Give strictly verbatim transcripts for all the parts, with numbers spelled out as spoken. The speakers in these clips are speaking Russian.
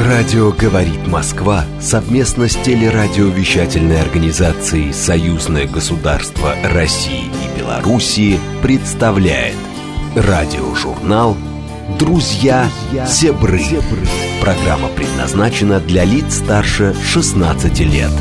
Радио «Говорит Москва» совместно с телерадиовещательной организацией «Союзное государство России и Белоруссии» представляет радиожурнал «Друзья Зебры». Программа предназначена для лиц старше шестнадцати лет.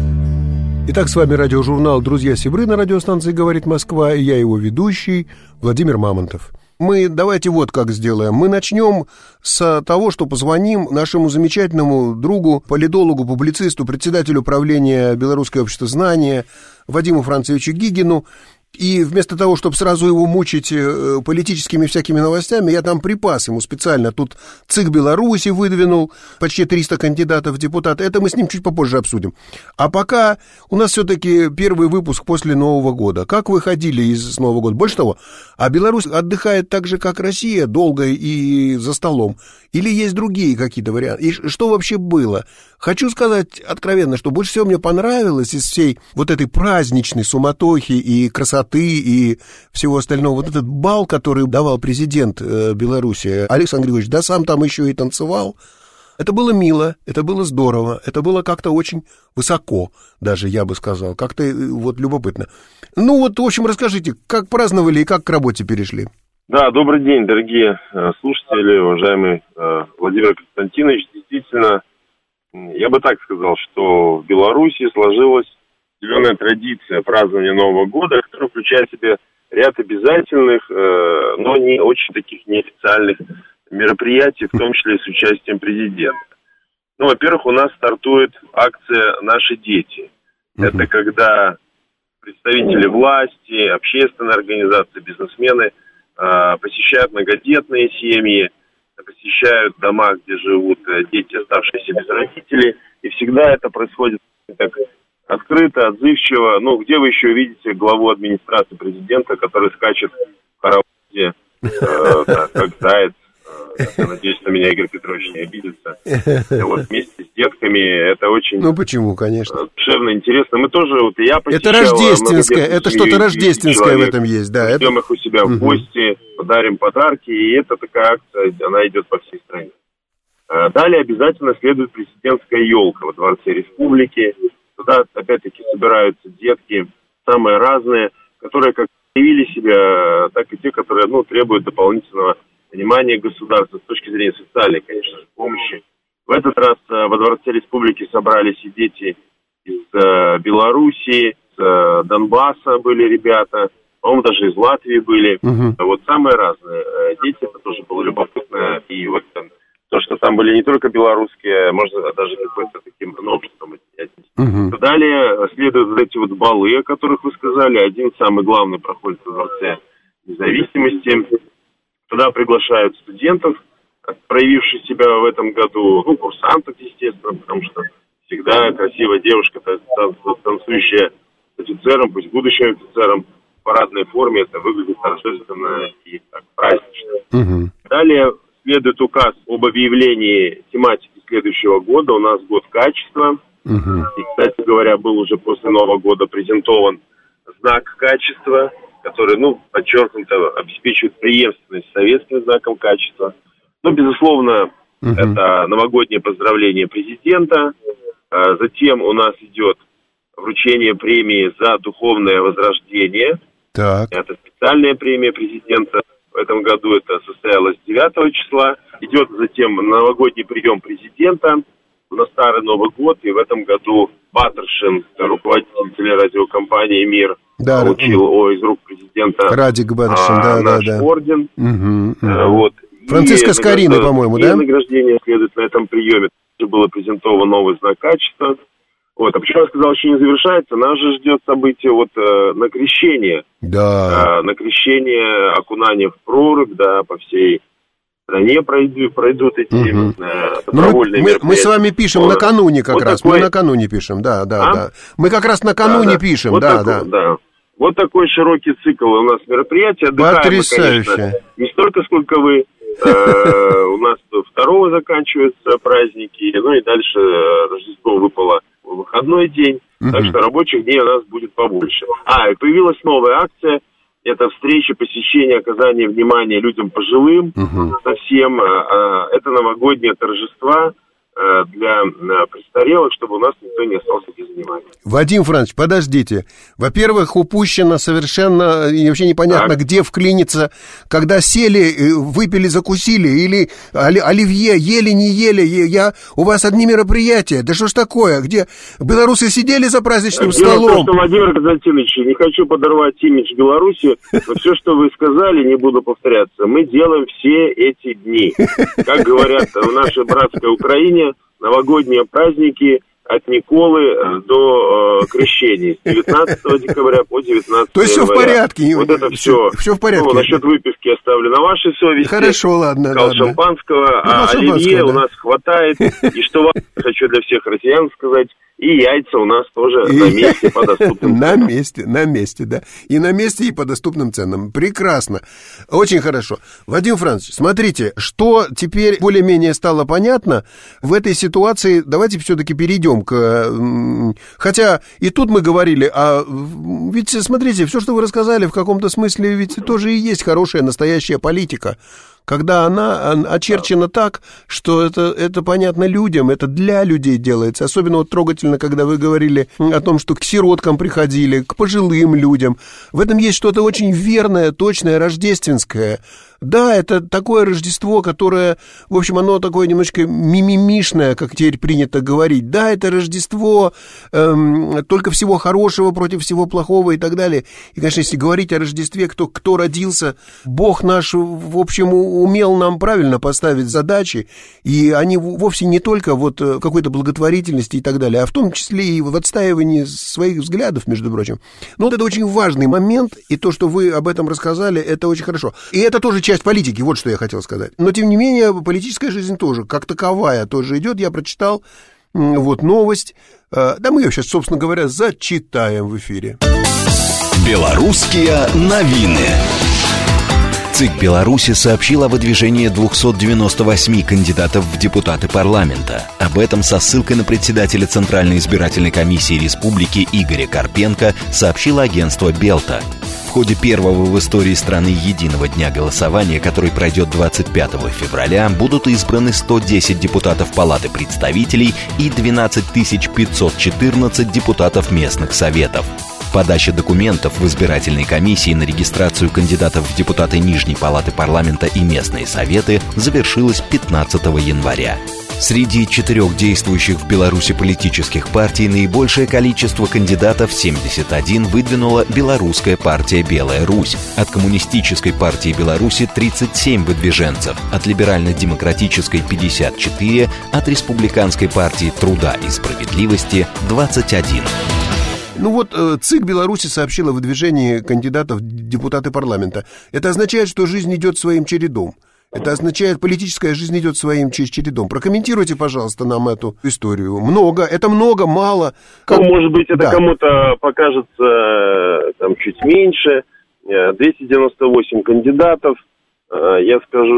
Итак, с вами радиожурнал «Друзья Зебры» на радиостанции «Говорит Москва», и я его ведущий Владимир Мамонтов. Мы давайте вот как сделаем. Мы начнем с того, что позвоним нашему замечательному другу, политологу, публицисту, председателю правления Белорусского общества знания Вадиму Францевичу Гигину. И вместо того, чтобы сразу его мучить политическими всякими новостями, я там припас ему специально. Тут ЦИК Беларуси выдвинул почти триста кандидатов в депутаты. Это мы с ним чуть попозже обсудим. А пока у нас все-таки первый выпуск после Нового года. Как вы ходили из Нового года? Больше того, а Беларусь отдыхает так же, как Россия, долго и за столом? Или есть другие какие-то варианты? И что вообще было? Хочу сказать откровенно, что больше всего мне понравилось из всей вот этой праздничной суматохи и красоты, и всего остального, вот этот бал, который давал президент э, Беларуси, Александр Григорьевич, да сам там еще и танцевал. Это было мило, это было здорово, это было как-то очень высоко, даже я бы сказал, как-то э, вот любопытно. Ну вот, в общем, расскажите, как праздновали и как к работе перешли? Да, добрый день, дорогие э, слушатели, уважаемый э, Владимир Константинович. Действительно, я бы так сказал, что в Беларуси сложилась определенная традиция празднования Нового года, которая включает в себя ряд обязательных, э, но не очень таких неофициальных мероприятий, в том числе и с участием президента. Ну, во-первых, у нас стартует акция «Наши дети». Uh-huh. Это когда представители власти, общественные организации, бизнесмены э, посещают многодетные семьи, посещают дома, где живут дети, оставшиеся без родителей, и всегда это происходит так открыто, отзывчиво. Ну, где вы еще видите главу администрации президента, который скачет в хороводе, э, да, как заяц. Я надеюсь, на меня Игорь Петрович не обидится. Вот вместе с детками это очень... Ну, почему, конечно. Душевно, интересно. Мы тоже, вот и я посещал... Это рождественское, это что-то рождественское в этом есть, да. Ждем их у себя в гости, подарим подарки, и это такая акция, она идет по всей стране. Далее обязательно следует президентская елка во Дворце Республики. Туда, опять-таки, собираются детки, самые разные, которые как проявили себя, так и те, которые, ну, требуют дополнительного внимания государства с точки зрения социальной, конечно же, помощи. В этот раз во Дворце Республики собрались и дети из э, Белоруссии, с э, Донбасса были ребята, по-моему, даже из Латвии были. Uh-huh. Вот самые разные э, дети, это тоже было любопытно. И вот э, то, что там были не только белорусские, можно даже какой-то таким новшеством отнести. Uh-huh. Далее следуют вот эти вот балы, о которых вы сказали. Один самый главный проходит во Дворце Независимости. Туда приглашают студентов, проявивших себя в этом году, ну, курсантов, естественно, потому что всегда красивая девушка, танцующая с офицером, пусть будущим офицером, в парадной форме, это выглядит торжественно и так празднично. Угу. Далее следует указ об объявлении тематики следующего года. У нас год качества. Угу. И, кстати говоря, был уже после Нового года презентован знак качества, который, ну, подчеркнуто, обеспечивает преемственность с советским знаком качества. Ну, безусловно, uh-huh. это новогоднее поздравление президента. А затем у нас идет вручение премии за духовное возрождение. Так. Это специальная премия президента. В этом году это состоялось девятого числа. Идет затем новогодний прием президента на Старый Новый год. И в этом году Баттершин, руководитель телерадиокомпании «Мир», да, получил о, из рук президента Радик Баттершин, а, да, наш да, да. орден. Угу, угу. А, вот. Франциско Скорина, по-моему, да? Награждение следует на этом приеме. Было презентован новый знак качества. Вот. А почему я сказал, еще не завершается? Нас же ждет событие вот э, на крещение. Да. Э, на крещение, окунание в прорубь, да, по всей стране пройдут, пройдут эти угу. э, добровольные мы, мероприятия. Мы с вами пишем вот. накануне как вот раз. Такой... Мы накануне пишем, да, да, а? да. Мы как раз накануне да, да. пишем, вот да, такой, да. да. Вот такой широкий цикл у нас мероприятий. Потрясающе. Мы, конечно, не столько, сколько вы. У нас второго заканчиваются праздники, ну и дальше Рождество выпало в выходной день, так что рабочих дней у нас будет побольше. А, и появилась новая акция. Это встреча, посещение, оказание внимания людям пожилым совсем. Это новогодние торжества для престарелых, чтобы у нас никто не остался без внимания. Вадим Францович, подождите. Во-первых, упущено совершенно, и вообще непонятно, так. где вклиниться, когда сели, выпили, закусили, или оливье, ели, не ели, я, у вас одни мероприятия, да что ж такое, где белорусы сидели за праздничным Дело столом? в том, что, Владимир Константинович, не хочу подорвать имидж Беларуси, но все, что вы сказали, не буду повторяться, мы делаем все эти дни. Как говорят в нашей братской Украине, новогодние праздники от Николы до э, крещения с девятнадцатого декабря по девятнадцатое января. То есть все в порядке? Вот это все. Все в порядке. Ну, насчет выпивки оставлю на вашей совести. Хорошо, ладно. Сказал ладно. шампанского, ну, а оливье да. у нас хватает. И что вам хочу для всех россиян сказать, и яйца у нас тоже и... на месте по доступным на ценам. На месте, на месте, да. И на месте, и по доступным ценам. Прекрасно. Очень хорошо. Вадим Францович, смотрите, что теперь более-менее стало понятно в этой ситуации. Давайте все-таки перейдем к... Хотя и тут мы говорили, а ведь, смотрите, все, что вы рассказали, в каком-то смысле ведь тоже и есть хорошая настоящая политика. Когда она очерчена так, что это, это понятно людям, это для людей делается. Особенно вот трогательно, когда вы говорили о том, что к сироткам приходили, к пожилым людям. В этом есть что-то очень верное, точное, рождественское. Да, это такое Рождество, которое, в общем, оно такое немножко мимимишное, как теперь принято говорить. Да, это Рождество эм, только всего хорошего против всего плохого и так далее. И, конечно, если говорить о Рождестве, кто, кто родился, Бог наш, в общем, умел нам правильно поставить задачи, и они вовсе не только вот в какой-то благотворительности и так далее, а в том числе и в отстаивании своих взглядов, между прочим. Но вот это очень важный момент, и то, что вы об этом рассказали, это очень хорошо. И это тоже часть политики, вот что я хотел сказать. Но, тем не менее, политическая жизнь тоже, как таковая, тоже идет. Я прочитал вот новость. Да, мы ее сейчас, собственно говоря, зачитаем в эфире. Белорусские новины. ЦИК Беларуси сообщил о выдвижении двухсот девяноста восьми кандидатов в депутаты парламента. Об этом со ссылкой на председателя Центральной избирательной комиссии республики Игоря Карпенко сообщило агентство «Белта». В ходе первого в истории страны единого дня голосования, который пройдет двадцать пятого февраля, будут избраны сто десять депутатов Палаты представителей и двенадцать тысяч пятьсот четырнадцать депутатов местных советов. Подача документов в избирательной комиссии на регистрацию кандидатов в депутаты Нижней Палаты парламента и местные советы завершилась пятнадцатого января. Среди четырех действующих в Беларуси политических партий наибольшее количество кандидатов, семьдесят один, выдвинула Белорусская партия «Белая Русь». От Коммунистической партии Беларуси тридцать семь выдвиженцев, от Либерально-демократической пятьдесят четыре, от Республиканской партии труда и справедливости двадцать один. Ну вот ЦИК Беларуси сообщил о выдвижении кандидатов в депутаты парламента. Это означает, что жизнь идет своим чередом. Это означает, политическая жизнь идет своим чередом. Прокомментируйте, пожалуйста, нам эту историю. Много, это много, мало. Как... Ну, может быть, это да. кому-то покажется там чуть меньше. двести девяносто восемь кандидатов. Я скажу,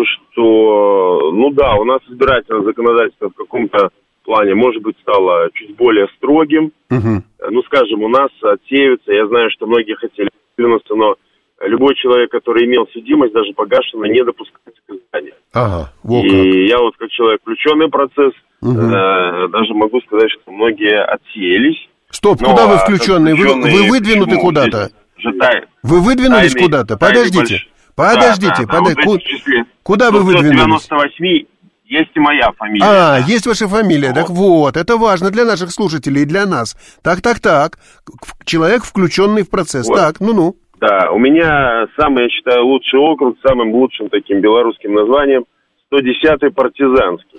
что, ну да, у нас избирательное законодательство в каком-то плане, может быть, стало чуть более строгим. Угу. Ну, скажем, у нас отсеиваются, я знаю, что многие хотели двинуться, но любой человек, который имел судимость, даже погашенная, не допускается к изданию. Ага, вот и как. Я вот как человек, включенный в процесс, угу. э, даже могу сказать, что многие отсеялись. Стоп, но, куда вы включенные? Вы, вы выдвинуты куда-то? Вы выдвинулись тайны, куда-то? Подождите, подождите, да, да, подождите. Да, вот числе, куда вы выдвинулись? девяносто восемь есть и моя фамилия. А, да. Есть ваша фамилия, вот. Так вот, это важно для наших слушателей и для нас. Так, так, так, человек, включенный в процесс, вот. Так, ну-ну. Да, у меня самый, я считаю, лучший округ, самым лучшим таким белорусским названием сто десятый партизанский.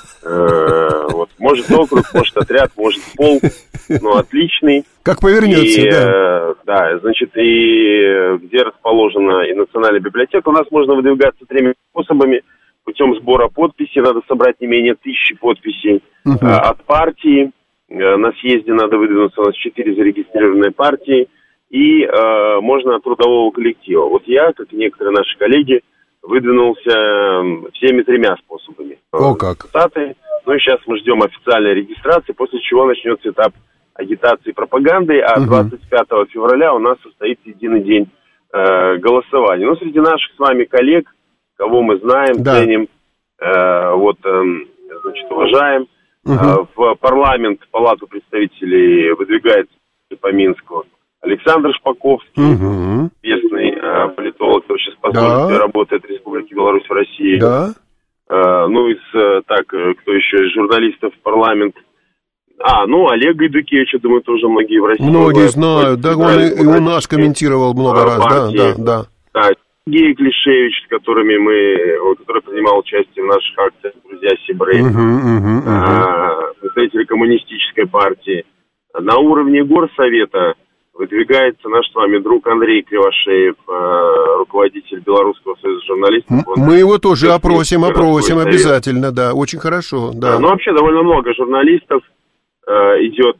Вот, может округ, может отряд, может полк, но отличный. Как повернется, да. Да, значит, и где расположена и Национальная библиотека, у нас можно выдвигаться тремя способами. Путем сбора подписей, надо собрать не менее тысячи подписей от партии. На съезде надо выдвинуться, у нас четыре зарегистрированные партии. И э, можно от трудового коллектива. Вот я, как и некоторые наши коллеги, выдвинулся всеми тремя способами. О, как. Штаты. Ну и сейчас мы ждем официальной регистрации, после чего начнется этап агитации и пропаганды, а угу. двадцать пятого февраля у нас состоится единый день э, голосования. Ну, среди наших с вами коллег, кого мы знаем, да. ценим, э, вот, э, значит, уважаем, Uh-huh. В парламент, в Палату представителей выдвигается по Минску Александр Шпаковский, uh-huh. известный э, политолог, который сейчас по должности работает в Республике Беларусь в России. Да. Э, ну, из, э, так, кто еще из журналистов в парламент? А, ну, Олег Гайдукевич, я думаю, тоже многие в России. Многие знают, да, он и, и у нас комментировал много раз, партии. да, да, да. Да, Сергей Клишевич, с которыми мы, который принимал участие в наших акциях «Друзья Сибры», uh-huh, uh-huh, uh-huh. представители коммунистической партии. На уровне горсовета выдвигается наш с вами друг Андрей Кривошеев, руководитель Белорусского союза журналистов. Он мы его тоже опросим, опросим совет. Обязательно, да, очень хорошо. Да. Да, ну, вообще довольно много журналистов идет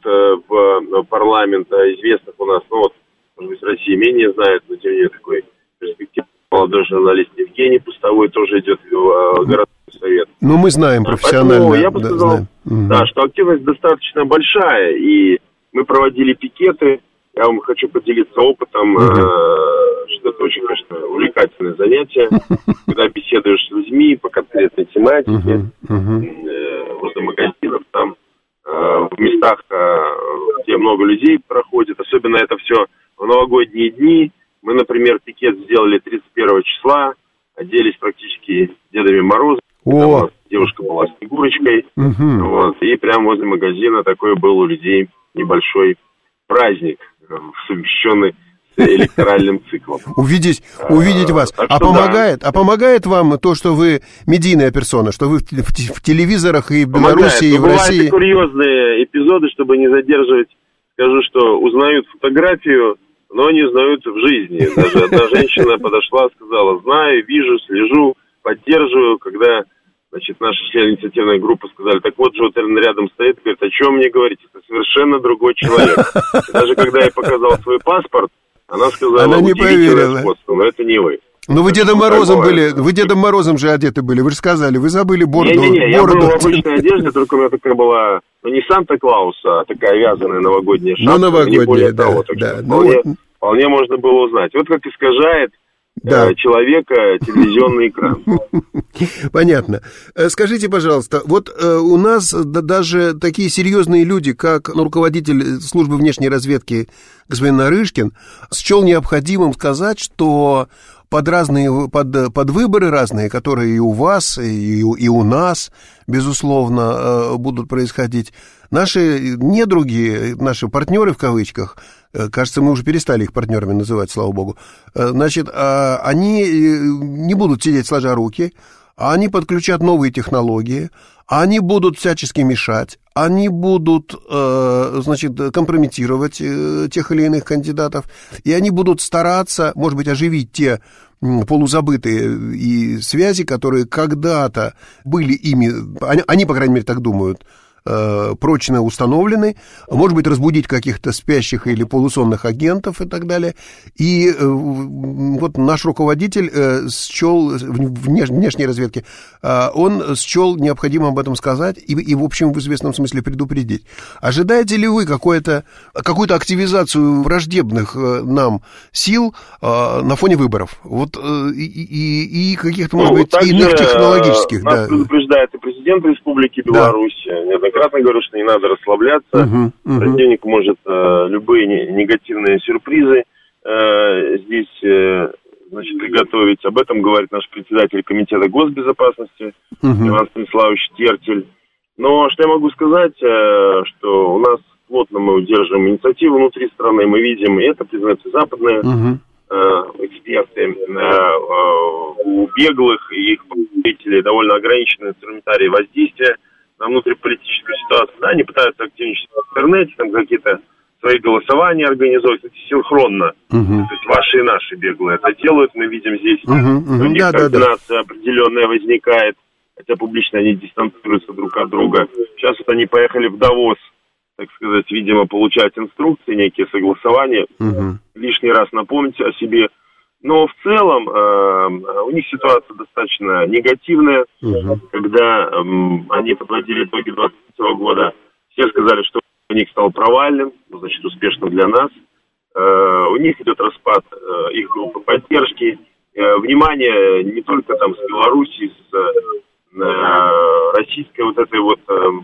в парламент, известных у нас, ну вот, может быть, в России менее знают, но тем не менее такой перспективный молодой журналист Евгений Пустовой тоже идет в городской совет. Ну, мы знаем профессионально. Поэтому я бы сказал, да, да, что активность достаточно большая, и мы проводили пикеты. Я вам хочу поделиться опытом, uh-huh. э, что это очень, конечно, увлекательное занятие, когда беседуешь с людьми по конкретной тематике, uh-huh. Uh-huh. Э, возле магазинов, там, э, в местах, э, где много людей проходит, особенно это все в новогодние дни. Мы, например, пикет сделали тридцать первого числа, оделись практически Дедами Морозами. Oh. Девушка была Снегурочкой, uh-huh. вот, и прямо возле магазина такой был у людей небольшой праздник, совмещенный с электоральным циклом. Увидеть, увидеть а, вас. А помогает, да. а помогает вам то, что вы медийная персона, что вы в, в, в телевизорах и в Беларуси, и в России? Бывают курьезные эпизоды, чтобы не задерживать, скажу, что узнают фотографию, но не узнают в жизни. Даже одна женщина подошла, сказала: знаю, вижу, слежу, поддерживаю, когда... Значит, наши члены инициативной группы сказали: так вот, Джо Терн рядом стоит, говорит: о чем мне говорить, это совершенно другой человек. И даже когда я показал свой паспорт, она сказала: она не поверила. Сходство, но это не вы. Но вы Дедом Морозом были, вы Дедом Морозом же одеты были, вы же сказали, вы забыли бороду. Не-не-не, я был в обычной одежде, только у меня такая была, ну не Санта-Клаус, а такая вязаная новогодняя шапка. Ну, новогодняя, да, того, да. Вполне, ну, вполне можно было узнать. Вот как искажает да. человека телевизионный экран. Понятно. Скажите, пожалуйста, вот э, у нас да, даже такие серьезные люди, как ну, руководитель службы внешней разведки господин Нарышкин, счел необходимым сказать, что под разные, под, под выборы разные, которые и у вас, и, и у нас, безусловно, э, будут происходить, наши недруги, наши партнеры в кавычках, кажется, мы уже перестали их партнерами называть, слава богу, значит, они не будут сидеть сложа руки, они подключат новые технологии, они будут всячески мешать, они будут, значит, компрометировать тех или иных кандидатов, и они будут стараться, может быть, оживить те полузабытые и связи, которые когда-то были ими, они, они, по крайней мере, так думают, прочно установлены, может быть, разбудить каких-то спящих или полусонных агентов и так далее. И э, вот наш руководитель э, счел, внеш, внешней разведки, э, он счел необходимо об этом сказать и, и, в общем, в известном смысле предупредить. Ожидаете ли вы какое-то, какую-то активизацию враждебных э, нам сил э, на фоне выборов? Вот, э, и, и, и каких-то, может ну, быть, иных технологических. Нас да. предупреждает и президент Республики Беларусь, да. Неоднократно говорю, что не надо расслабляться. Uh-huh, uh-huh. Противник может э, любые не, негативные сюрпризы э, здесь э, значит, приготовить. Об этом говорит наш председатель комитета госбезопасности uh-huh. Иван Станиславович Тертель. Но что я могу сказать, э, что у нас плотно мы удерживаем инициативу внутри страны. Мы видим, и это признаются западные uh-huh. э, эксперты. Э, э, у беглых и их представителей довольно ограниченный инструментарий воздействия на внутриполитическую ситуацию, да, они пытаются активничать в интернете, там какие-то свои голосования организовывать, кстати, синхронно, uh-huh. то есть ваши и наши беглые это делают, мы видим здесь, uh-huh, uh-huh. у них да, координация да, да. определенная возникает, хотя публично они дистанцируются друг от друга. Сейчас вот они поехали в Давос, так сказать, видимо, получать инструкции, некие согласования, uh-huh. лишний раз напомнить о себе. Но в целом э, у них ситуация достаточно негативная. Uh-huh. Когда э, они подводили итоги двадцать третьего года, все сказали, что у них стал провальным, значит, успешно для нас. Э, у них идет распад э, их группы поддержки. Э, внимание не только там с Белоруссией, с э, российской вот этой вот э,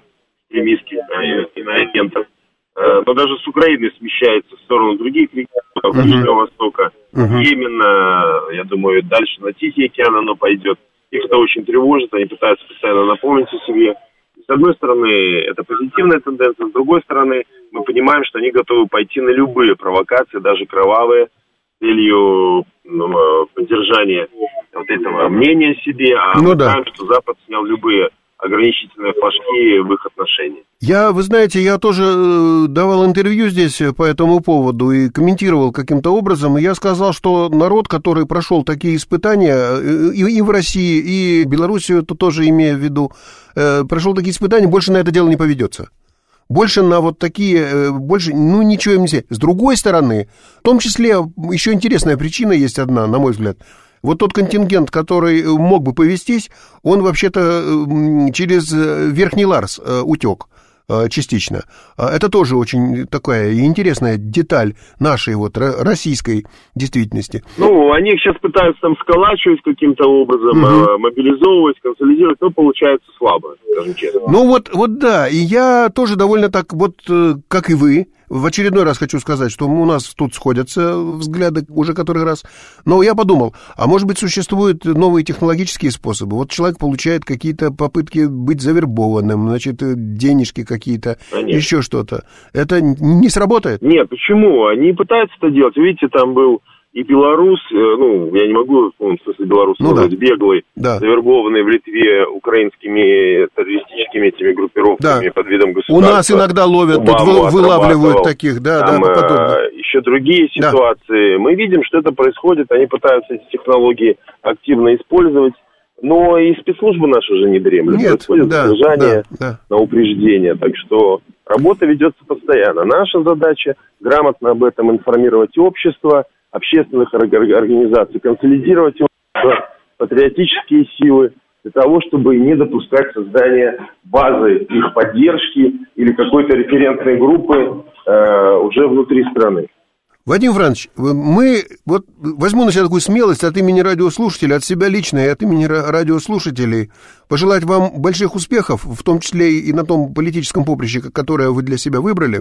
экстремистских иноагентов. Но даже с Украины смещается в сторону других регионов Ближнего Востока. Uh-huh. Именно, я думаю, дальше на Тихий океан оно пойдет. Их это очень тревожит, они пытаются постоянно напомнить о себе. С одной стороны, это позитивная тенденция, с другой стороны, мы понимаем, что они готовы пойти на любые провокации, даже кровавые, с целью ну, поддержания вот этого мнения о себе. А ну, мы да. знаем, что Запад снял любые ограничительные флажки в их отношении. Я, вы знаете, я тоже давал интервью здесь по этому поводу и комментировал каким-то образом, и я сказал, что народ, который прошел такие испытания и, и в России, и в Белоруссии, это тоже имея в виду, прошел такие испытания, больше на это дело не поведется. Больше на вот такие, больше, ну, ничего им нельзя. С другой стороны, в том числе, еще интересная причина есть одна, на мой взгляд. Вот тот контингент, который мог бы повестись, он вообще-то через Верхний Ларс утек частично. Это тоже очень такая интересная деталь нашей вот российской действительности. Ну, они их сейчас пытаются там сколачивать каким-то образом, угу. мобилизовывать, консолидировать, но получается слабо, скажем честно. Ну вот, вот да, и я тоже довольно так, вот как и вы, в очередной раз хочу сказать, что у нас тут сходятся взгляды уже который раз. Но я подумал, а может быть существуют новые технологические способы? Вот человек получает какие-то попытки быть завербованным, значит, денежки какие-то, Конечно. Еще что-то. Это не сработает? Нет, почему? Они пытаются это делать. Видите, там был и белорус, ну, я не могу, в смысле белорус, ну, да. беглый, да. завербованный в Литве украинскими террористическими этими группировками да. под видом государства. У нас иногда ловят, Обаму тут вылавливают таких, да, там, да, подобно. Еще другие ситуации. Да. Мы видим, что это происходит, они пытаются эти технологии активно использовать, но и спецслужбы наши уже не дремлют. Нет, происходит да, задержание да, да. на упреждение, так что работа ведется постоянно. Наша задача грамотно об этом информировать общество, общественных организаций, консолидировать общество, патриотические силы, для того, чтобы не допускать создания базы их поддержки или какой-то референтной группы э, уже внутри страны. Вадим Францович, мы, вот возьму на себя такую смелость от имени радиослушателей, от себя лично и от имени радиослушателей, пожелать вам больших успехов, в том числе и на том политическом поприще, которое вы для себя выбрали.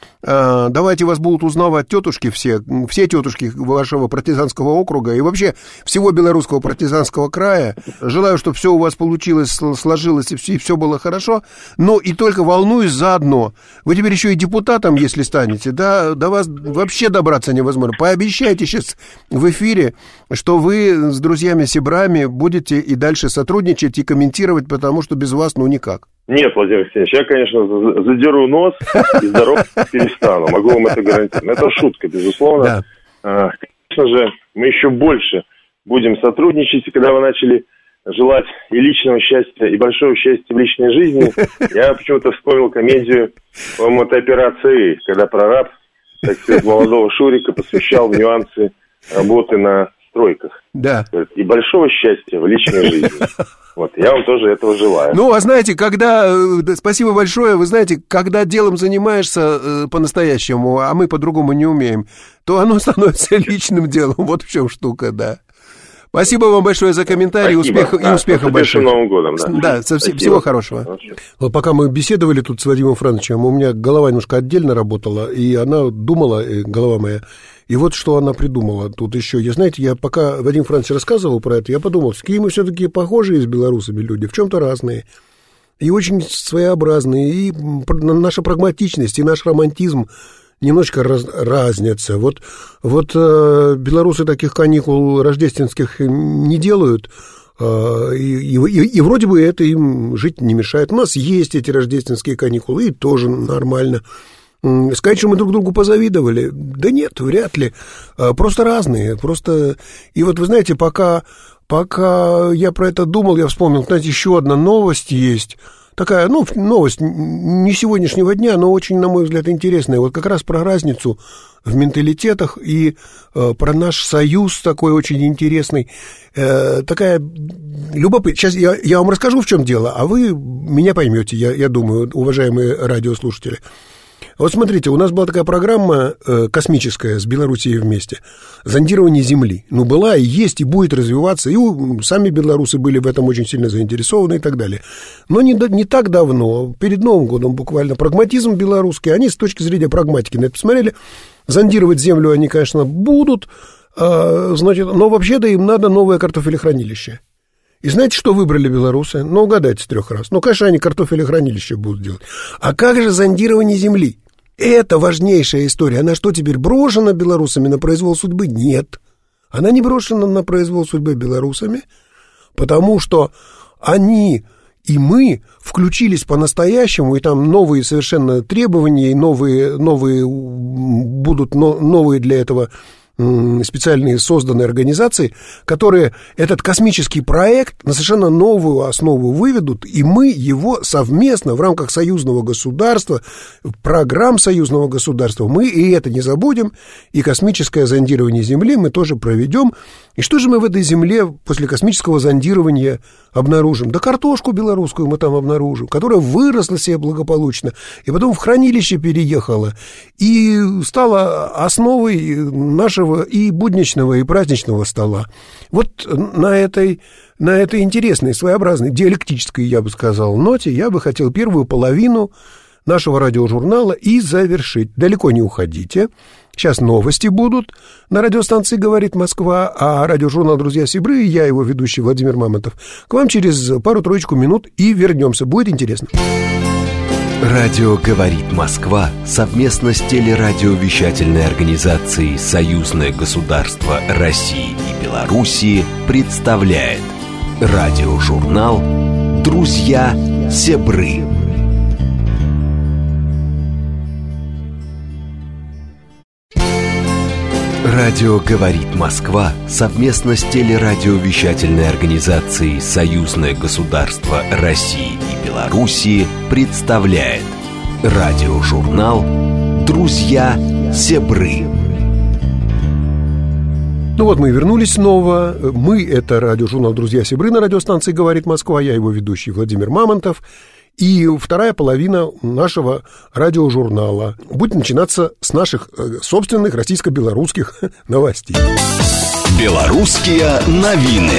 Давайте вас будут узнавать тетушки все, все тетушки вашего партизанского округа и вообще всего белорусского партизанского края. Желаю, чтобы все у вас получилось, сложилось и все, и все было хорошо. Но и только волнуюсь за одно. Вы теперь еще и депутатом, если станете, да, до вас вообще добраться невозможно. Пообещайте сейчас в эфире, что вы с друзьями-сябрами будете и дальше сотрудничать и комментировать, потому что без вас ну никак. Нет, Владимир Алексеевич, я, конечно, задеру нос и здоров перестану. Могу вам это гарантировать. Это шутка, безусловно. Да. Конечно же, мы еще больше будем сотрудничать. И когда вы начали желать и личного счастья, и большого счастья в личной жизни, я почему-то вспомнил комедию, по-моему, это «Операция И», когда прораб, так сказать, молодого Шурика посвящал в нюансы работы на стройках. Да. И большого счастья в личной жизни. Вот, я вам тоже этого желаю. Ну, а знаете, когда, спасибо большое, вы знаете, когда делом занимаешься э, по-настоящему, а мы по-другому не умеем, то оно становится личным делом. Вот в чем штука, да. Спасибо вам большое за комментарий, успех, да, и успехов больших. С Новым годом, да. Да, со вс- всего хорошего. Вот пока мы беседовали тут с Вадимом Францовичем, у меня голова немножко отдельно работала, и она думала, голова моя, и вот что она придумала тут еще. Я, знаете, я пока Вадим Францович рассказывал про это, я подумал, какие мы все-таки похожие с белорусами люди, в чем-то разные, и очень своеобразные, и наша прагматичность, и наш романтизм немножечко раз, разнятся. Вот, вот э, белорусы таких каникул рождественских не делают, э, и, и, и вроде бы это им жить не мешает. У нас есть эти рождественские каникулы, и тоже нормально. Сказать, что мы друг другу позавидовали? Да нет, вряд ли. Просто разные. Просто... И вот вы знаете, пока, пока я про это думал, я вспомнил, знаете, еще одна новость есть. Такая, ну, новость не сегодняшнего дня, но очень, на мой взгляд, интересная. Вот как раз про разницу в менталитетах и э, про наш союз такой очень интересный. Э, такая любопытная. Сейчас я, я вам расскажу, в чем дело, а вы меня поймете, я, я думаю, уважаемые радиослушатели. Вот смотрите, у нас была такая программа э, космическая с Белоруссией вместе. Зондирование Земли. Ну, была и есть, и будет развиваться. И у, сами белорусы были в этом очень сильно заинтересованы и так далее. Но не, не так давно, перед Новым годом буквально, прагматизм белорусский, они с точки зрения прагматики на это посмотрели. Зондировать Землю они, конечно, будут, э, значит, но вообще-то им надо новое картофелехранилище. И знаете, что выбрали белорусы? Ну, угадайте с трех раз. Ну, конечно, они картофелехранилище будут делать. А как же зондирование Земли? Это важнейшая история. Она что, теперь брошена белорусами на произвол судьбы? Нет. Она не брошена на произвол судьбы белорусами, потому что они и мы включились по-настоящему, и там новые совершенно требования, и новые, новые будут новые для этого специальные созданные организации, которые этот космический проект на совершенно новую основу выведут, и мы его совместно в рамках союзного государства, программ союзного государства, мы и это не забудем, и космическое зондирование Земли мы тоже проведем. И что же мы в этой Земле после космического зондирования обнаружим? Да картошку белорусскую мы там обнаружим, которая выросла себе благополучно, и потом в хранилище переехала, и стала основой нашего и будничного, и праздничного стола. Вот на этой, на этой интересной, своеобразной, диалектической, я бы сказал, ноте я бы хотел первую половину нашего радиожурнала и завершить. Далеко не уходите. Сейчас новости будут на радиостанции «Говорит Москва», а радиожурнал «Друзья Сибры», я его ведущий Владимир Мамонтов, к вам через пару-троечку минут и вернемся. Будет интересно. Радио «Говорит Москва» совместно с телерадиовещательной организацией «Союзное государство России и Белоруссии» представляет радиожурнал «Друзья Сибры». Радио «Говорит Москва» совместно с телерадиовещательной организацией «Союзное государство России и Белоруссии» представляет радиожурнал «Друзья Сибры». Ну вот мы вернулись снова. Мы — это радиожурнал «Друзья Сибры» на радиостанции «Говорит Москва». Я его ведущий Владимир Мамонтов. И вторая половина нашего радиожурнала будет начинаться с наших собственных российско-белорусских новостей. Белорусские новины.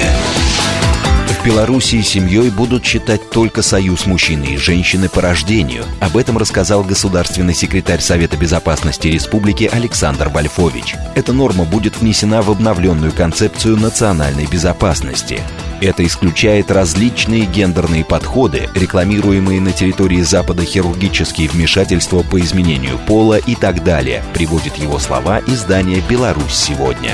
В Белоруссии семьей будут считать только союз мужчины и женщины по рождению. Об этом рассказал государственный секретарь Совета безопасности Республики Александр Вольфович. Эта норма будет внесена в обновленную концепцию национальной безопасности. Это исключает различные гендерные подходы, рекламируемые на территории Запада хирургические вмешательства по изменению пола и так далее, приводит его слова издание «Беларусь сегодня».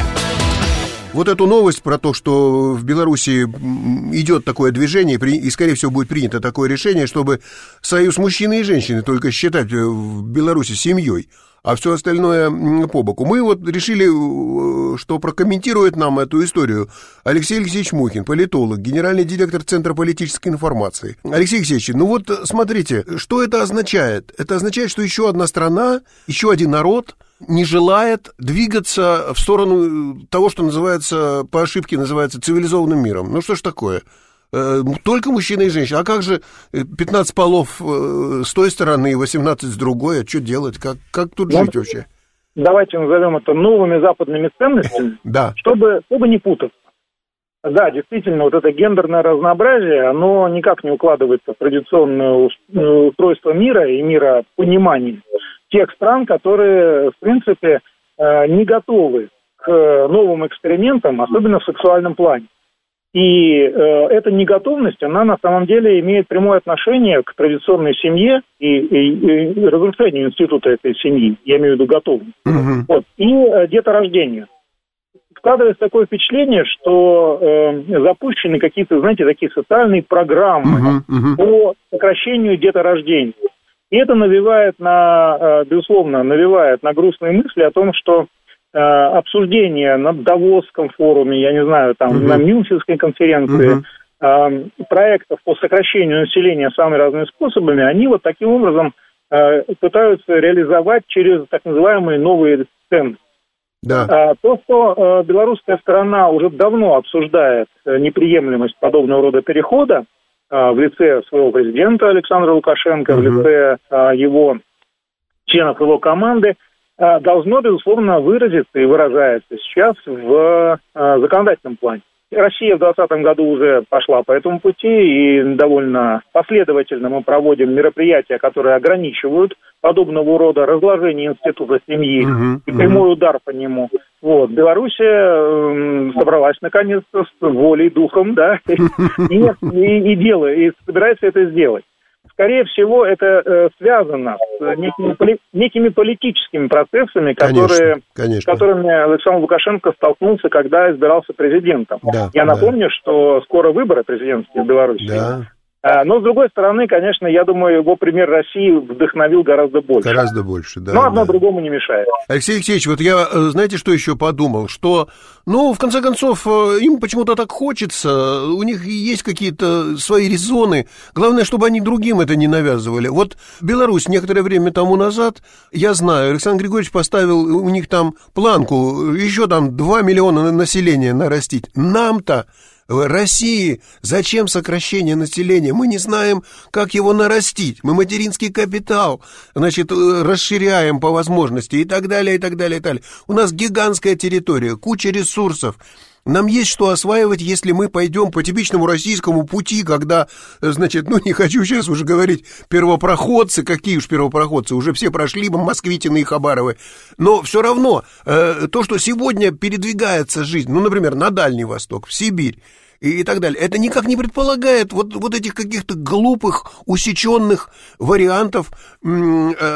Вот эту новость про то, что в Беларуси идет такое движение, и, скорее всего, будет принято такое решение, чтобы союз мужчины и женщины только считать в Беларуси семьей, а все остальное по боку. Мы вот решили, что прокомментирует нам эту историю Алексей Алексеевич Мухин, политолог, генеральный директор Центра политической информации. Алексей Алексеевич, ну вот смотрите, что это означает? Это означает, что еще одна страна, еще один народ не желает двигаться в сторону того, что называется, по ошибке называется цивилизованным миром. Ну что ж такое? Только мужчина и женщина. А как же пятнадцать полов с той стороны и восемнадцать с другой? А что делать? Как, как тут жить вообще? Давайте назовем это новыми западными ценностями, да. чтобы, чтобы не путаться. Да, действительно, вот это гендерное разнообразие, оно никак не укладывается в традиционное устройство мира и миропонимание тех стран, которые, в принципе, не готовы к новым экспериментам, особенно в сексуальном плане. И э, эта неготовность, она на самом деле имеет прямое отношение к традиционной семье и, и, и разрушению института этой семьи, я имею в виду готовность. Mm-hmm. Вот. И э, деторождение. Складывается такое впечатление, что э, запущены какие-то, знаете, такие социальные программы mm-hmm. Mm-hmm. по сокращению деторождения. И это навевает на, э, безусловно, навевает на грустные мысли о том, что обсуждение на Давосском форуме, я не знаю, там, uh-huh. на Мюнхенской конференции, uh-huh. э, проектов по сокращению населения самыми разными способами, они вот таким образом э, пытаются реализовать через так называемые новые ценности. Да. А, то, что э, белорусская сторона уже давно обсуждает э, неприемлемость подобного рода перехода э, в лице своего президента Александра Лукашенко, uh-huh. в лице э, его членов его команды, должно, безусловно, выразиться и выражается сейчас в законодательном плане. Россия в двадцатом году уже пошла по этому пути, и довольно последовательно мы проводим мероприятия, которые ограничивают подобного рода разложение института семьи uh-huh, и прямой uh-huh. удар по нему. Вот. Белоруссия э, собралась наконец-то с волей, духом, да, и, и, и делает, и собирается это сделать. Скорее всего, это э, связано с некими, поли, некими политическими процессами, которые, конечно, конечно. которыми Александр Лукашенко столкнулся, когда избирался президентом. Да, Я напомню, да. что скоро выборы президентские в Беларуси. Да. Но, с другой стороны, конечно, я думаю, его пример России вдохновил гораздо больше. Гораздо больше, да. Но одно да. другому не мешает. Алексей Алексеевич, вот я, знаете, что еще подумал? Что, ну, в конце концов, им почему-то так хочется, у них есть какие-то свои резоны. Главное, чтобы они другим это не навязывали. Вот Беларусь некоторое время тому назад, я знаю, Александр Григорьевич поставил у них там планку, еще там два миллиона населения нарастить. Нам-то в России зачем сокращение населения? Мы не знаем, как его нарастить. Мы материнский капитал, значит, расширяем по возможности и так далее, и так далее, и так далее. У нас гигантская территория, куча ресурсов. Нам есть что осваивать, если мы пойдем по типичному российскому пути, когда, значит, ну, не хочу сейчас уже говорить, первопроходцы, какие уж первопроходцы, уже все прошли, Москвитины и Хабаровы, но все равно э, то, что сегодня передвигается жизнь, ну, например, на Дальний Восток, в Сибирь, и так далее. Это никак не предполагает вот, вот этих каких-то глупых, усеченных вариантов м- э-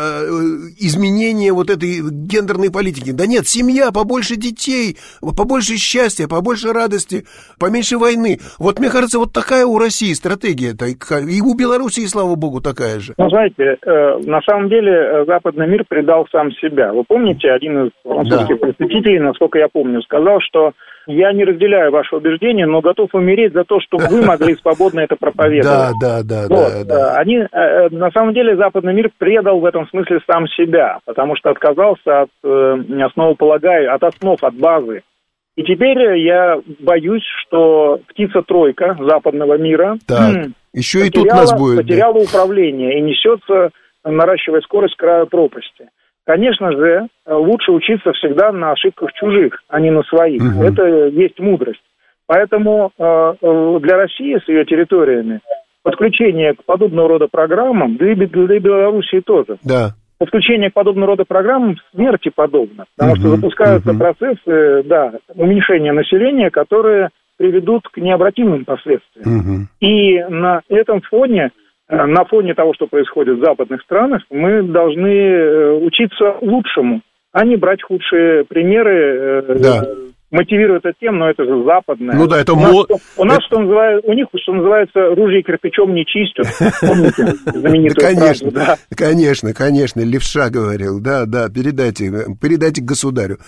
изменения вот этой гендерной политики. Да нет, семья, побольше детей, побольше счастья, побольше радости, поменьше войны. Вот, мне кажется, вот такая у России стратегия, и у Белоруссии, слава богу, такая же. Ну, знаете, э- на самом деле западный мир предал сам себя. Вы помните, один из французских да. просветителей, насколько я помню, сказал, что я не разделяю ваше убеждение, но готов умереть за то, чтобы вы могли свободно это проповедовать. Да, да, да. Вот. да, да. Они, на самом деле, западный мир предал в этом смысле сам себя, потому что отказался от основополагающих, от основ, от базы. И теперь я боюсь, что птица-тройка западного мира так, еще и тут нас будет, потеряла да. управление и несется, наращивая скорость, к краю пропасти. Конечно же, лучше учиться всегда на ошибках чужих, а не на своих. Угу. Это есть мудрость. Поэтому э, для России с ее территориями подключение к подобного рода программам, да и для Белоруссии тоже, да. подключение к подобного рода программам смерти подобно. Потому угу. что запускаются угу. процессы да, уменьшения населения, которые приведут к необратимым последствиям. Угу. И на этом фоне... На фоне того, что происходит в западных странах, мы должны учиться лучшему, а не брать худшие примеры, да. мотивируя это тем, но это же западное. Ну да, это у нас, мо... у нас, что называется, у них, что называется, ружье кирпичом не чистят. Помните знаменитую конечно, фразу, да? Конечно, конечно, левша говорил, да, да, передайте, передайте государю.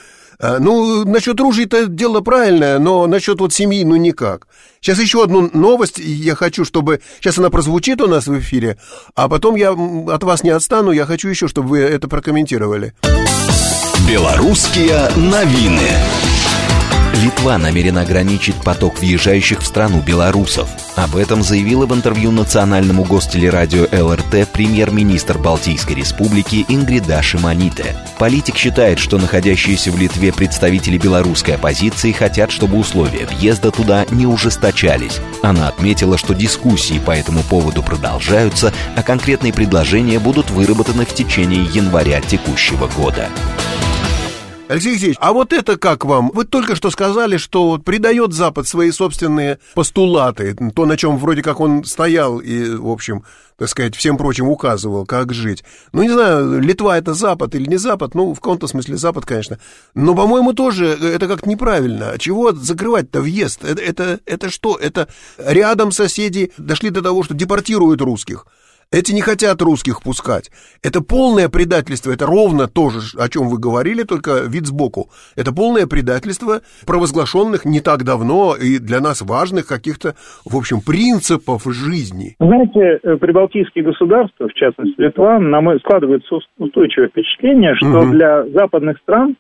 Ну, насчет ружей-то дело правильное, но насчет вот семьи, ну, никак. Сейчас еще одну новость я хочу, чтобы... Сейчас она прозвучит у нас в эфире, а потом я от вас не отстану, я хочу еще, чтобы вы это прокомментировали. Белорусские новины. Литва намерена ограничить поток въезжающих в страну белорусов. Об этом заявила в интервью национальному гостелерадио эл эр тэ премьер-министр Балтийской республики Ингрида Шимоните. Политик считает, что находящиеся в Литве представители белорусской оппозиции хотят, чтобы условия въезда туда не ужесточались. Она отметила, что дискуссии по этому поводу продолжаются, а конкретные предложения будут выработаны в течение января текущего года. Алексей Алексеевич, а вот это как вам? Вы только что сказали, что придает Запад свои собственные постулаты, то, на чем вроде как он стоял и, в общем, так сказать, всем прочим указывал, как жить. Ну, не знаю, Литва это Запад или не Запад, ну, в каком-то смысле Запад, конечно. Но, по-моему, тоже это как-то неправильно. Чего закрывать-то въезд? Это, это, это что? Это рядом соседи дошли до того, что депортируют русских. Эти не хотят русских пускать. Это полное предательство, это ровно то же, о чем вы говорили, только вид сбоку. Это полное предательство провозглашенных не так давно и для нас важных каких-то, в общем, принципов жизни. Знаете, прибалтийские государства, в частности Литва, на мой складывается устойчивое впечатление, что угу. для западных стран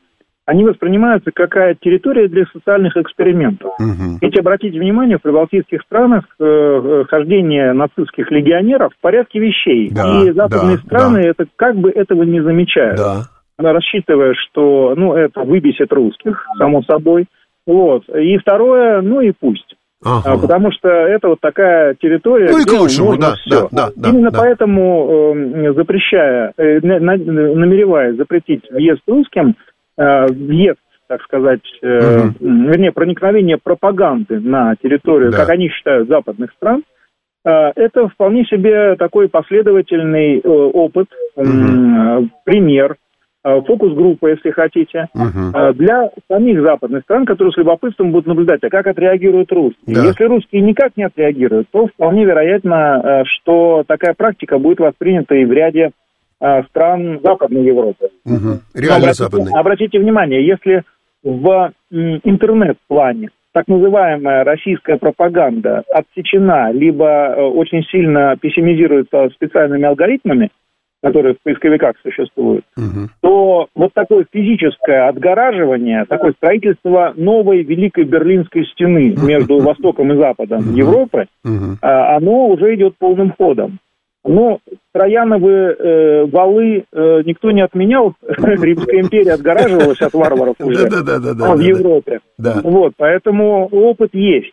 они воспринимаются как территория для социальных экспериментов. Угу. Ведь обратите внимание, в прибалтийских странах э, хождение нацистских легионеров в порядке вещей. Да, и западные да, страны да. это как бы этого не замечают. Да. Рассчитывая, что ну, это выбесит русских, само собой. Вот. И второе, ну и пусть. Ага. Потому что это вот такая территория, ну, где можно да, все. Да, да, Именно да. поэтому, э, запрещая, э, на, намереваясь запретить въезд русским, э, въезд, так сказать, э, угу. вернее, проникновение пропаганды на территорию, да. как они считают, западных стран, э, это вполне себе такой последовательный э, опыт, э, угу. пример, фокус-группа, если хотите, uh-huh. для самих западных стран, которые с любопытством будут наблюдать, а как отреагируют русские. Да. Если русские никак не отреагируют, то вполне вероятно, что такая практика будет воспринята и в ряде стран Западной Европы. Uh-huh. Реально обратите, западной. Обратите внимание, если в интернет-плане так называемая российская пропаганда отсечена, либо очень сильно пессимизируется специальными алгоритмами, которые в поисковиках существуют, угу. то вот такое физическое отгораживание, такое строительство новой Великой Берлинской стены между Востоком и Западом угу. Европы, угу. оно уже идет полным ходом. Но Трояновы э, валы э, никто не отменял, Римская империя отгораживалась от варваров уже в Европе. Вот, поэтому опыт есть.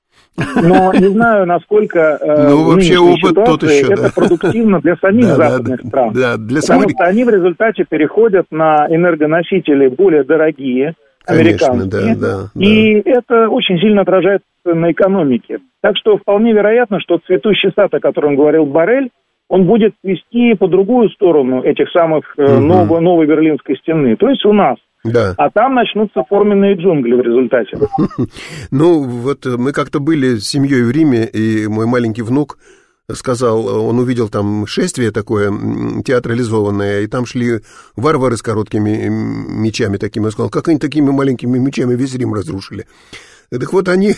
Но не знаю, насколько э, ну, вообще опыт тот еще, это да. продуктивно для самих да, западных да, стран. Да, для потому самой... что они в результате переходят на энергоносители более дорогие, конечно, американские. Да, да, и да. это очень сильно отражается на экономике. Так что вполне вероятно, что цветущий сад, о котором говорил Боррель, он будет вести по другую сторону этих самых э, угу. новой, новой Берлинской стены. То есть у нас. Да. А там начнутся форменные джунгли в результате. Ну, вот мы как-то были с семьей в Риме, и мой маленький внук сказал, он увидел там шествие такое театрализованное, и там шли варвары с короткими мечами такими. Он сказал, как они такими маленькими мечами весь Рим разрушили. Так вот они,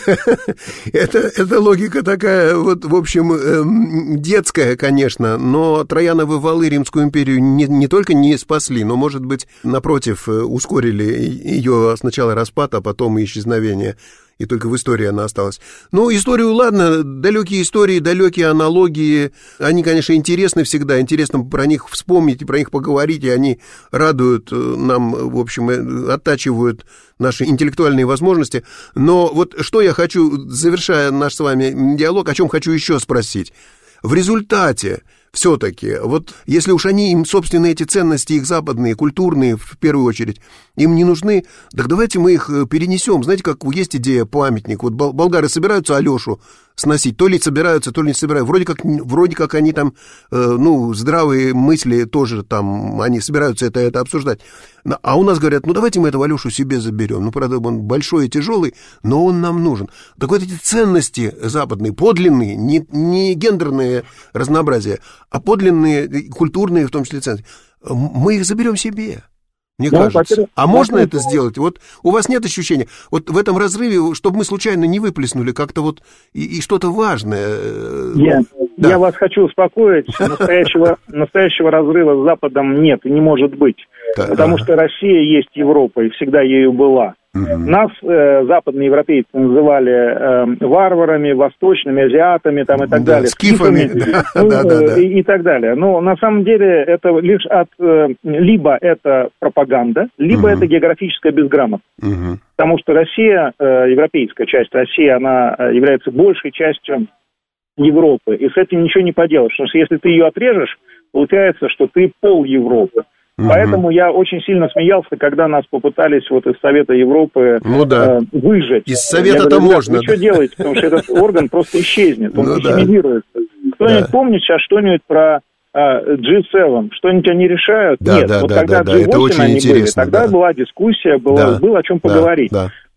это, это логика такая, вот, в общем, э, детская, конечно, но Трояновы валы Римскую империю не, не только не спасли, но, может быть, напротив, ускорили ее сначала распад, а потом и исчезновение. И только в истории она осталась. Ну, историю, ладно, далекие истории, далекие аналогии, они, конечно, интересны всегда, интересно про них вспомнить и про них поговорить, и они радуют нам, в общем, оттачивают наши интеллектуальные возможности. Но вот что я хочу, завершая наш с вами диалог, о чем хочу еще спросить. В результате все-таки, вот если уж они, им, собственно, эти ценности, их западные, культурные, в первую очередь, им не нужны, так давайте мы их перенесем. Знаете, как есть идея памятник. Вот болгары собираются Алешу сносить, то ли собираются, то ли не собираются. Вроде как, вроде как они там, э, ну, здравые мысли тоже там, они собираются это, это обсуждать. А у нас говорят, ну, давайте мы этого Алешу себе заберем. Ну, правда, он большой и тяжелый, но он нам нужен. Так вот эти ценности западные, подлинные, не, не гендерное разнообразие, а подлинные, культурные, в том числе, ценности, мы их заберем себе. Мне ну, кажется. А можно это сделать? Вот у вас нет ощущения, вот в этом разрыве, чтобы мы случайно не выплеснули как-то вот и, и что-то важное? Я, да. я вас хочу успокоить. Настоящего, настоящего разрыва с Западом нет и не может быть. Да, потому ага. что Россия есть Европа и всегда ею была. Угу. Нас э, западные европейцы называли э, варварами, восточными, азиатами там, и так да, далее. Скифами, да, ну, да, да, да. И, и так далее. Но на самом деле это лишь от... Э, либо это пропаганда, либо угу. это географическая безграмотность. Угу. Потому что Россия, э, европейская часть России, она является большей частью Европы. И с этим ничего не поделаешь. Потому что если ты ее отрежешь, получается, что ты пол Европы. Поэтому угу. я очень сильно смеялся, когда нас попытались вот из Совета Европы ну, да. э, выжать. Из Совета-то можно. Вы да. что делаете? Потому что этот орган просто исчезнет, он ну, пессимизируется. Да. Кто-нибудь да. помнит сейчас что-нибудь про э, джи семь? Что-нибудь они решают? Да, Нет. Да, вот да, когда да, джи восемь да, они были, тогда да. была дискуссия, было, да. было о чем поговорить. Да, да.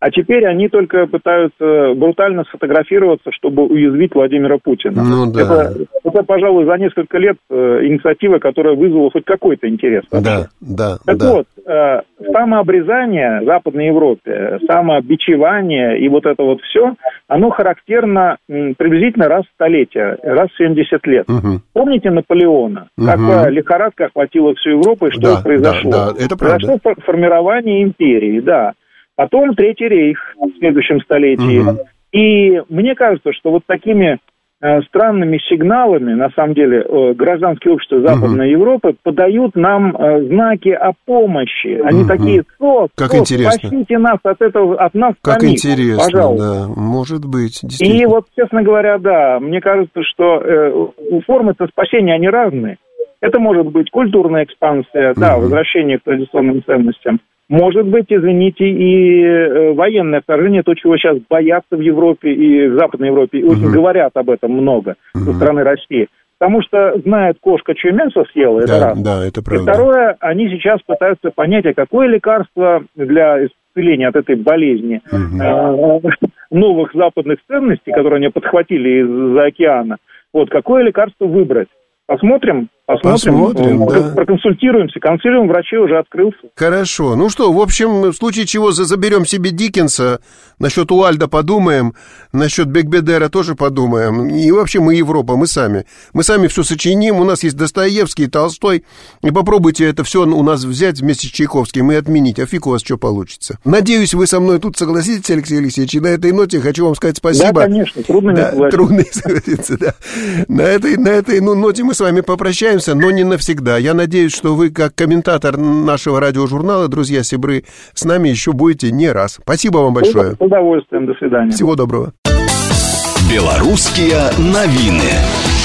а теперь они только пытаются брутально сфотографироваться, чтобы уязвить Владимира Путина. Ну, да. это, это, пожалуй, за несколько лет инициатива, которая вызвала хоть какой-то интерес. Да, да, так да. вот, самообрезание в Западной Европе, самобичевание и вот это вот все, оно характерно приблизительно раз в столетие, раз в семьдесят лет. Угу. Помните Наполеона? Угу. Какая лихорадка охватила всю Европу, и что да, произошло? Да, да, это правда. Произошло формирование империи, да. Потом Третий рейх в следующем столетии. Угу. И мне кажется, что вот такими э, странными сигналами, на самом деле, э, гражданские общества Западной угу. Европы подают нам э, знаки о помощи. Они угу. такие: «Стоп, стоп, спасите нас от этого, от нас как самих, интересно, пожалуйста». Да, может быть, И вот, честно говоря, да, мне кажется, что э, формы-то спасения, они разные. Это может быть культурная экспансия, угу. да, возвращение к традиционным ценностям. Может быть, извините, и э, военное вторжение, то, чего сейчас боятся в Европе и в Западной Европе, и очень uh-huh. говорят об этом много uh-huh. со стороны России. Потому что знает кошка, чье мясо съела, это да, раз. Да, это правда. И второе, они сейчас пытаются понять, а какое лекарство для исцеления от этой болезни uh-huh. э, новых западных ценностей, которые они подхватили из-за океана, вот, какое лекарство выбрать. Посмотрим, посмотрим, посмотрим да. проконсультируемся. Консилиум врачей уже открылся. Хорошо. Ну что, в общем, в случае чего заберем себе Диккенса, насчет Уальда подумаем, насчет Бекбедера тоже подумаем. И вообще мы Европа, мы сами. Мы сами все сочиним, у нас есть Достоевский, Толстой. И попробуйте это все у нас взять вместе с Чайковским и отменить, а фиг у вас что получится. Надеюсь, вы со мной тут согласитесь, Алексей Алексеевич, и на этой ноте хочу вам сказать спасибо. Да, конечно, трудно да, не согласиться. Трудно не согласиться, да. На этой, на этой ну, ноте мы с вами попрощаемся, но не навсегда. Я надеюсь, что вы, как комментатор нашего радиожурнала, друзья, сябры, с нами еще будете не раз. Спасибо вам большое. С удовольствием. До свидания. Всего доброго. Белорусские новины.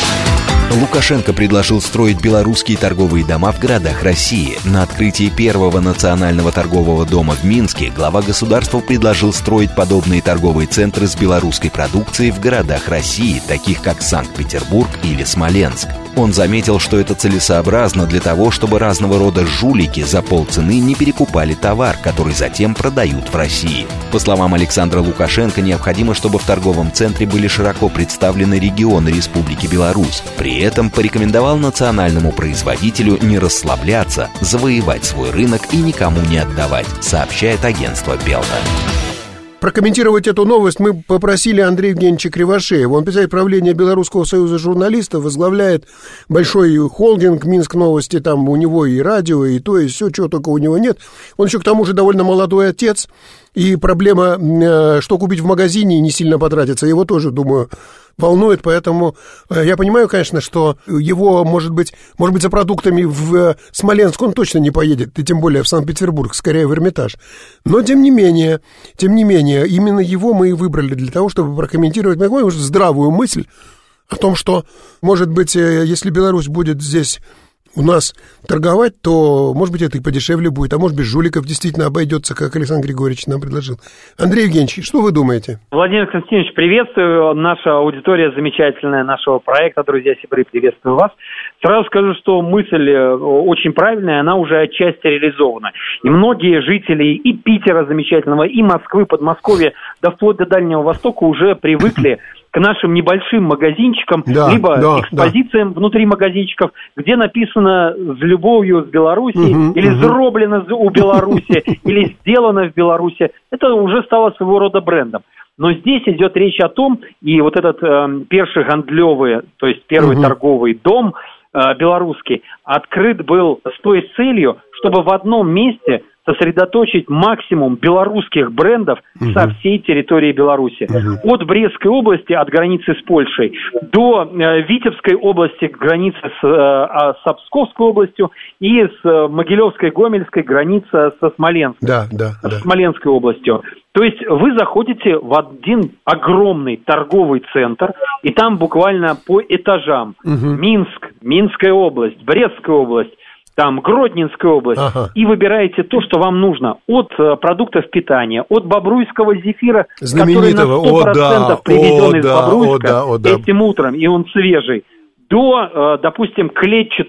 Лукашенко предложил строить белорусские торговые дома в городах России. На открытии первого национального торгового дома в Минске глава государства предложил строить подобные торговые центры с белорусской продукцией в городах России, таких как Санкт-Петербург или Смоленск. Он заметил, что это целесообразно для того, чтобы разного рода жулики за полцены не перекупали товар, который затем продают в России. По словам Александра Лукашенко, необходимо, чтобы в торговом центре были широко представлены регионы Республики Беларусь. При этом порекомендовал национальному производителю не расслабляться, завоевать свой рынок и никому не отдавать, сообщает агентство Белта. Прокомментировать эту новость мы попросили Андрея Евгеньевича Кривошеева. Он председатель правления Белорусского союза журналистов, возглавляет большой холдинг «Минск новости», там у него и радио, и то, и все, чего только у него нет. Он еще к тому же довольно молодой отец, и проблема, что купить в магазине и не сильно потратиться, его тоже, думаю, волнует, поэтому я понимаю, конечно, что его, может быть, может быть, за продуктами в Смоленск он точно не поедет, и тем более в Санкт-Петербург, скорее в Эрмитаж. Но, тем не менее, тем не менее, именно его мы и выбрали для того, чтобы прокомментировать, может, здравую мысль о том, что, может быть, если Беларусь будет здесь у нас торговать, то, может быть, это и подешевле будет, а может, без жуликов действительно обойдется, как Александр Григорьевич нам предложил. Андрей Евгеньевич, что вы думаете? Владимир Константинович, приветствую. Наша аудитория замечательная нашего проекта. Друзья сябры, приветствую вас. Сразу скажу, что мысль очень правильная, она уже отчасти реализована. И многие жители и Питера замечательного, и Москвы, Подмосковья, да вплоть до Дальнего Востока уже привыкли к нашим небольшим магазинчикам, да, либо да, экспозициям да. внутри магазинчиков, где написано «С любовью с Беларуси», угу, или угу. «Зроблено у Беларуси», или «Сделано в Беларуси». Это уже стало своего рода брендом. Но здесь идет речь о том, и вот этот э, перший гандлёвый, то есть первый угу. торговый дом э, белорусский, открыт был с той целью, чтобы в одном месте сосредоточить максимум белорусских брендов угу. со всей территории Беларуси. Угу. От Брестской области, от границы с Польшей, до э, Витебской области, границы с, э, с Псковской областью, и с э, Могилевской, Гомельской, граница со Смоленской, да, да, с да. Смоленской областью. То есть вы заходите в один огромный торговый центр, и там буквально по этажам угу. Минск, Минская область, Брестская область, там Гродненская область, ага. и выбираете то, что вам нужно, от э, продуктов питания, от бобруйского зефира, который на сто процентов привезен из Бобруйска этим утром, и он свежий, до, э, допустим, клетчатых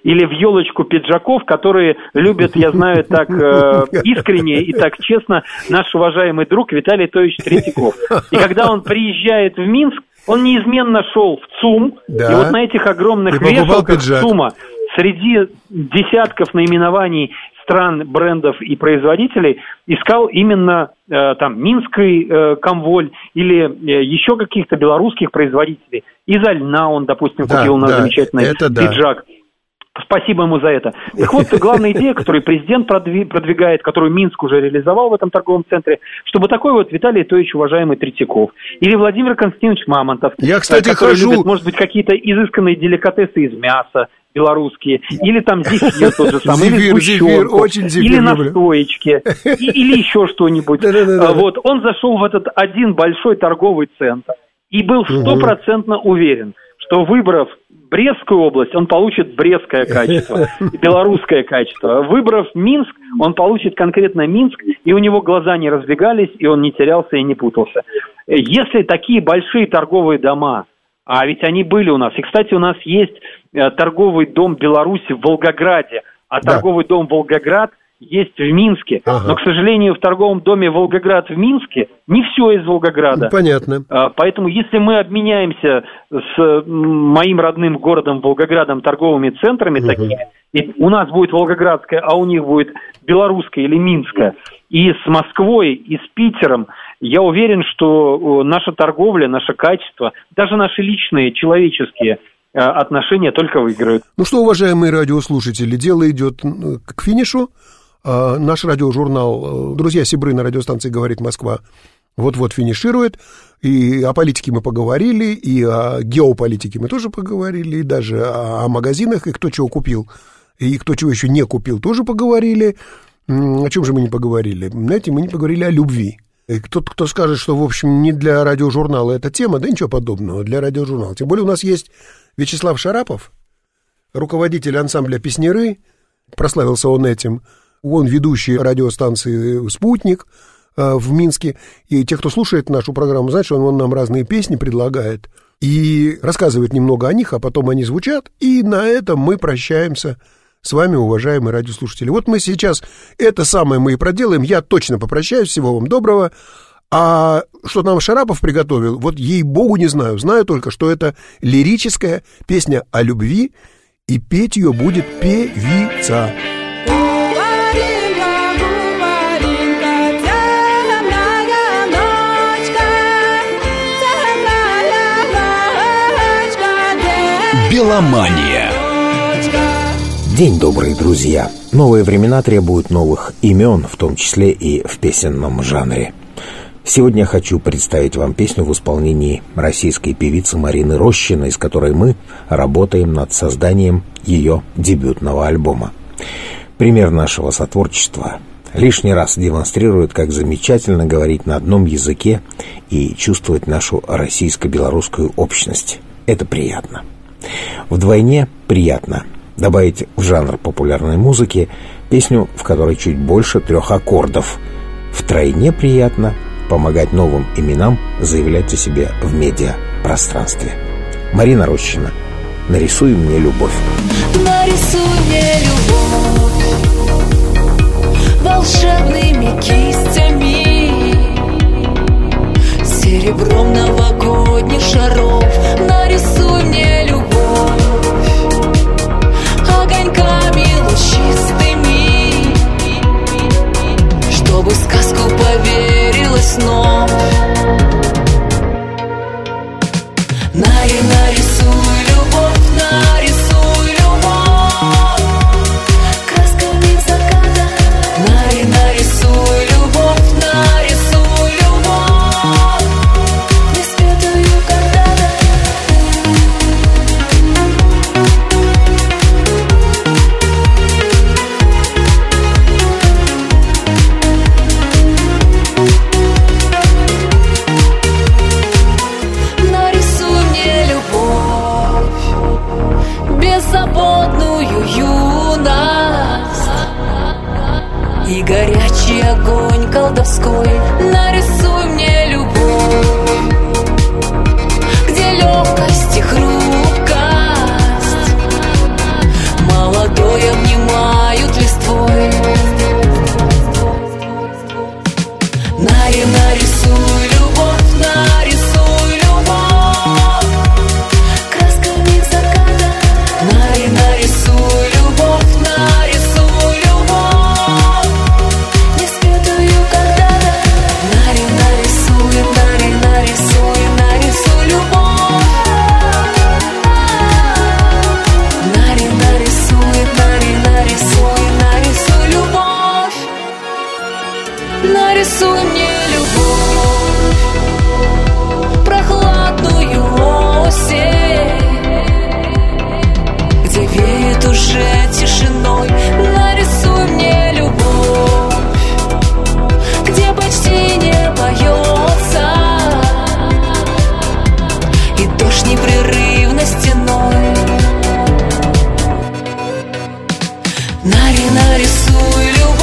или в елочку пиджаков, которые любят, я знаю, так э, искренне и так честно наш уважаемый друг Виталий Тойевич Третьяков. И когда он приезжает в Минск, он неизменно шел в ЦУМ, да. И вот на этих огромных вешалках ЦУМа среди десятков наименований стран, брендов и производителей искал именно э, там Минский э, комволь или э, еще каких-то белорусских производителей. Из-за льна он, допустим, да, купил у нас да, замечательный пиджак. Да. Спасибо ему за это. Так вот, главная идея, которую президент продвигает, которую Минск уже реализовал в этом торговом центре, чтобы такой вот Виталий Тойевич, уважаемый Третьяков, или Владимир Константинович Мамонтов, Я, кстати, который хожу... любит, может быть, какие-то изысканные деликатесы из мяса, белорусские, или там зефир тот же самый, зефир, или сгущенку, очень зефир или люблю. настоечки, и, или еще что-нибудь. Вот, он зашел в этот один большой торговый центр и был стопроцентно уверен, что, выбрав Брестскую область, он получит брестское качество, белорусское качество. Выбрав Минск, он получит конкретно Минск, и у него глаза не разбегались, и он не терялся и не путался. Если такие большие торговые дома, а ведь они были у нас, и, кстати, у нас есть торговый дом Беларуси в Волгограде, а да. торговый дом Волгоград есть в Минске. Ага. Но, к сожалению, в торговом доме Волгоград в Минске не все из Волгограда. Понятно. Поэтому, если мы обменяемся с моим родным городом Волгоградом торговыми центрами угу. такими, и у нас будет Волгоградская, а у них будет белорусская или Минская, и с Москвой, и с Питером, я уверен, что наша торговля, наше качество, даже наши личные, человеческие отношения только выиграют. Ну что, уважаемые радиослушатели, дело идет к финишу. А, наш радиожурнал «Друзья Сибры» на радиостанции «Говорит Москва» вот-вот финиширует. И о политике мы поговорили, и о геополитике мы тоже поговорили, и даже о, о магазинах, и кто чего купил, и кто чего еще не купил, тоже поговорили. О чем же мы не поговорили? Знаете, мы не поговорили о любви. Кто-то, кто скажет, что, в общем, не для радиожурнала эта тема, да ничего подобного, для радиожурнала. Тем более у нас есть Вячеслав Шарапов, руководитель ансамбля «Песняры», прославился он этим. Он ведущий радиостанции «Спутник» в Минске. И те, кто слушает нашу программу, знают, что он, он нам разные песни предлагает и рассказывает немного о них, а потом они звучат. И на этом мы прощаемся с вами, уважаемые радиослушатели. Вот мы сейчас это самое мы и проделаем. Я точно попрощаюсь. Всего вам доброго. А что нам Шарапов приготовил, вот ей-богу не знаю. Знаю только, что это лирическая песня о любви, и петь ее будет певица. Беломания. День добрый, друзья. Новые времена требуют новых имен, в том числе и в песенном жанре. Сегодня я хочу представить вам песню в исполнении российской певицы Марины Рощиной, с которой мы работаем над созданием ее дебютного альбома. Пример нашего сотворчества лишний раз демонстрирует, как замечательно говорить на одном языке и чувствовать нашу российско-белорусскую общность. Это приятно. Вдвойне приятно добавить в жанр популярной музыки песню, в которой чуть больше трех аккордов. Втройне приятно помогать новым именам заявлять о себе в медиапространстве. Марина Рощина. «Нарисуй мне любовь». Нарисуй мне любовь волшебными кистями, серебром новогодних шаров. Нарисуй мне любовь огоньками лучистыми, чтобы в сказку поверилась снова. Нари, нарисуй любовь, нарисуй любовь красками заката. Нари, нарисуй любовь, нарисуй любовь неспетую когда-то. Нарисуй мне любовь, беззаботную юность и горячий огонь колдовской. Нарисуй мне любовь, где легкость и хрупкость, мало уже тишиной. Нарисуй мне любовь, где почти не поется, и дождь непрерывно стеной. Нари, нарисуй любовь,